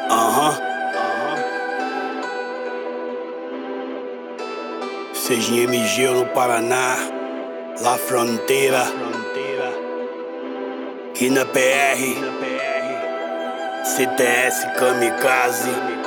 Seja em MG ou no Paraná, La Fronteira e na PR, CTS Kamikaze.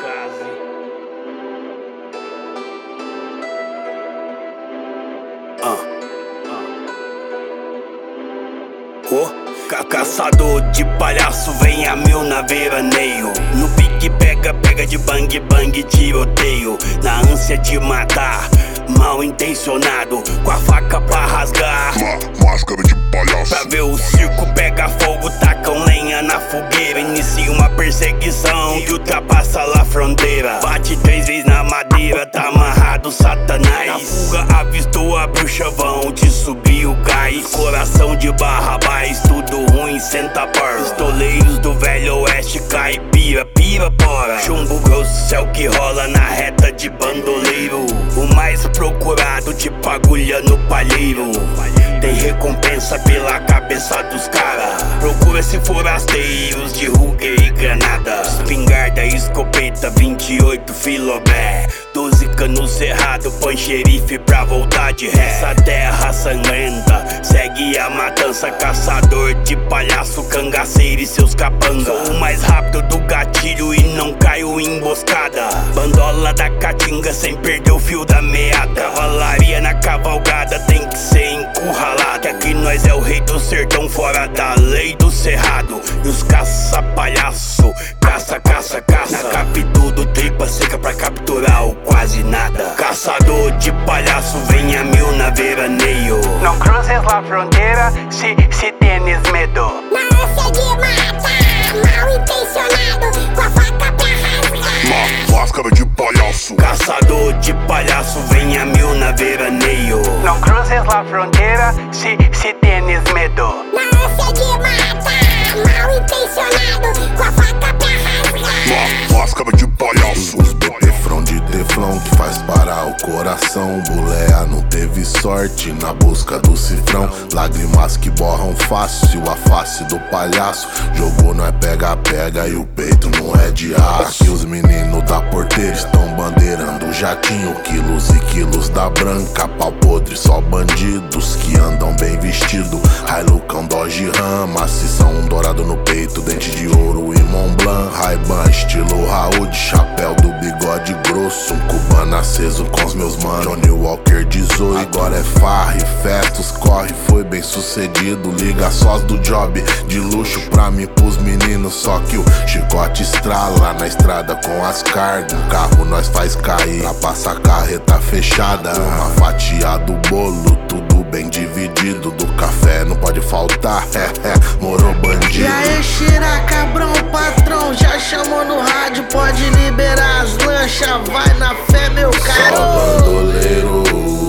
Caçador de palhaço vem a mil na veraneio. No pique pega de bang bang tiroteio. Na ânsia de matar, mal intencionado, com a faca pra rasgar. Máscara de palhaço. Pra ver o circo pega fogo, tacam lenha na fogueira. Inicia uma perseguição que ultrapassa lá a fronteira. Bate 3 vezes na madeira, tá amarrado Satanás. Na fuga avistou a bruxa, vão te subir o gás. Coração de Barrabás, tudo ruim, senta par. Pistoleiros do velho oeste, caipira, pora. Chumbo grosso, céu que rola na reta de bandoleiro. O mais procurado, tipo agulha no palheiro. Tem recompensa pela cabeça dos cara. Procura-se forasteiros de Ruger e granada. Espingarda, escopeta, 28 filobé. 12 cano cerrado, põe xerife pra voltar de ré. Essa terra sangrenta, segue a matança. Caçador de palhaço, cangaceiro e seus capangas. Sou o mais rápido do gatilho e não caio em emboscada. Bandola da caatinga sem perder o fio da meada. Cavalaria na cavalgada tem que ser encurralada. Que aqui nós é o rei do sertão, fora da lei do cerrado. E os caça-palhaço, caça. Na captura, tripa seca pra capturar o quase nada. Caçador de palhaço vem a mil na veraneio. Não cruzes la fronteira se tienes medo. Na ânsia de matar, mal intencionado, com a faca pra rasgar. Máscara de palhaço. Caçador de palhaço vem a mil na veraneio. Não cruzes la fronteira se tienes medo. Na ânsia de matar, mal intencionado, com a faca pra rasgar. Máscara de palhaço. Os BT-frão de teflão que faz parar o coração. Buleia não teve sorte na busca do cifrão. Lágrimas que borram fácil a face do palhaço. Jogou não é pega-pega e o peito não é de aço. Aqui os meninos da porteira estão bandeirando o jatinho. Quilos e quilos da branca, pau podre, só bandidos que andam bem vestido. Hilux, Dodge Ram, macição, dourado no peito, dente de ouro e Mont Blanc. Ray-Ban estilo Raul, de chapéu do bigode grosso. Um cubano aceso com os meus manos, Johnny Walker 18. Agora é farra e festos, corre, foi bem sucedido. Liga sós do job, de luxo pra mim, pros meninos. Só que o chicote estrala na estrada com as cargas. O carro nós faz cair, pra passar carreta fechada. Uma fatia do bolo, tudo bem dividido. Do café não pode faltar, morou bandido. E aí, Xira, cabrão, patrão, já chamou no rádio, pode liberar as lanchas, vai na fé, meu caro. Só bandoleiro,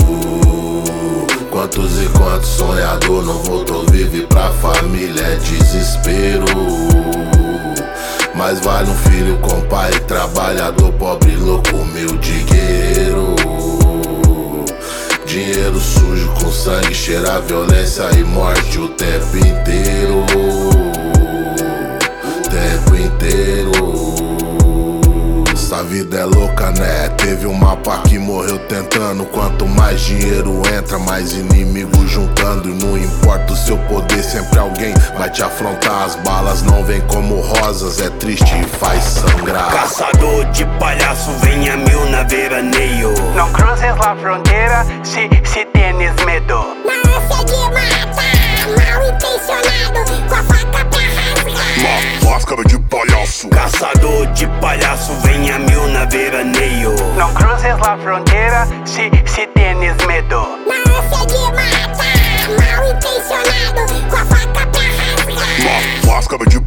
quantos e quantos sonhador não voltou, vive pra família, é desespero. Mas vale um filho com pai trabalhador, pobre, louco, humilde, guerreiro. Dinheiro sujo com sangue, cheira violência e morte o tempo inteiro. Tempo inteiro. Essa vida é louca, né? Teve um mapa que morreu tentando. Quanto mais dinheiro entra, mais inimigo juntando. E não importa o seu poder, sempre alguém vai te afrontar. As balas não vêm como rosas, é triste e faz sangrar. Caçador de palhaço vem a mil na veraneio. Não cruzes la fronteira se tienes medo. Na ânsia de matar, mal intencionado, com a faca pra rasgar. Máscara de palhaço. Caçador de palhaço vem a mil na veraneio. Não cruzes la fronteira se tienes medo. Na ânsia de matar, mal intencionado, com a faca pra rasgar. Máscara de